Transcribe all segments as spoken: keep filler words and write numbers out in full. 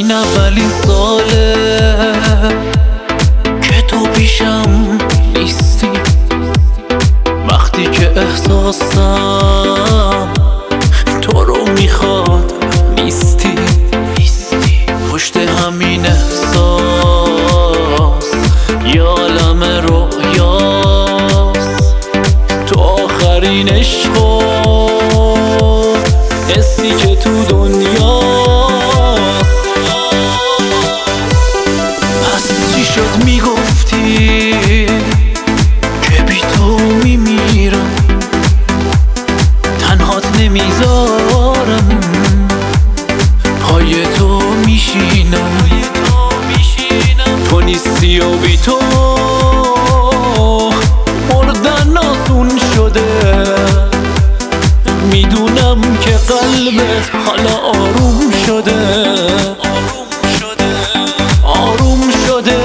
این اولین ساله که تو پیشم نیستی، وقتی که احساسم تو رو میخواد نیستی. پشت همین احساس یه عالم رویاست، تو آخرین عشق و حسی که تو دنیاست. پس چی شد میگفتی که بی تو میمیرم، تنهات نمیذارم، پای تو میشینم، تو نیستی و بی تو مردن آسون شده. میدونم که قلبت حالا آروم شده، آروم شده.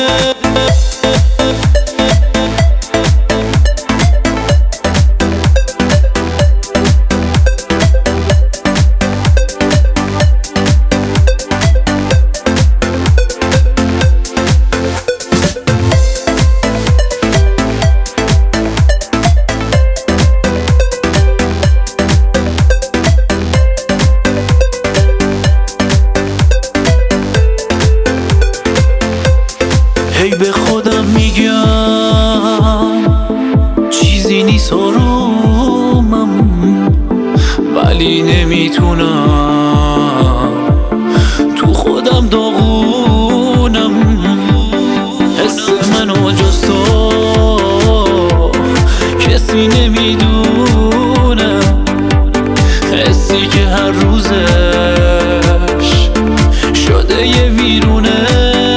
هی به خودم میگم چیزی نیست آرومم، ولی نمیتونم، تو خودم داغونم. حس منو جز تو کسی نمیدونه، حسی که هر روزش شده یه ویرونه،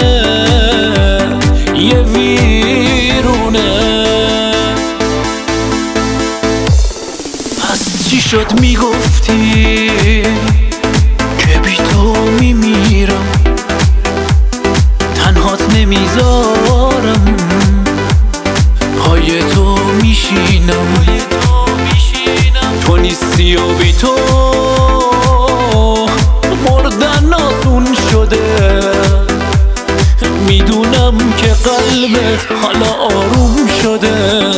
یه ویرونه. پس چی شد میگفتی که بی تو میمیرم، تنهات نمیذارم، پای تو میشینم، تو نیستی و بی تو مردن آسون شده. میدونم که قلبت حالا آروم شده.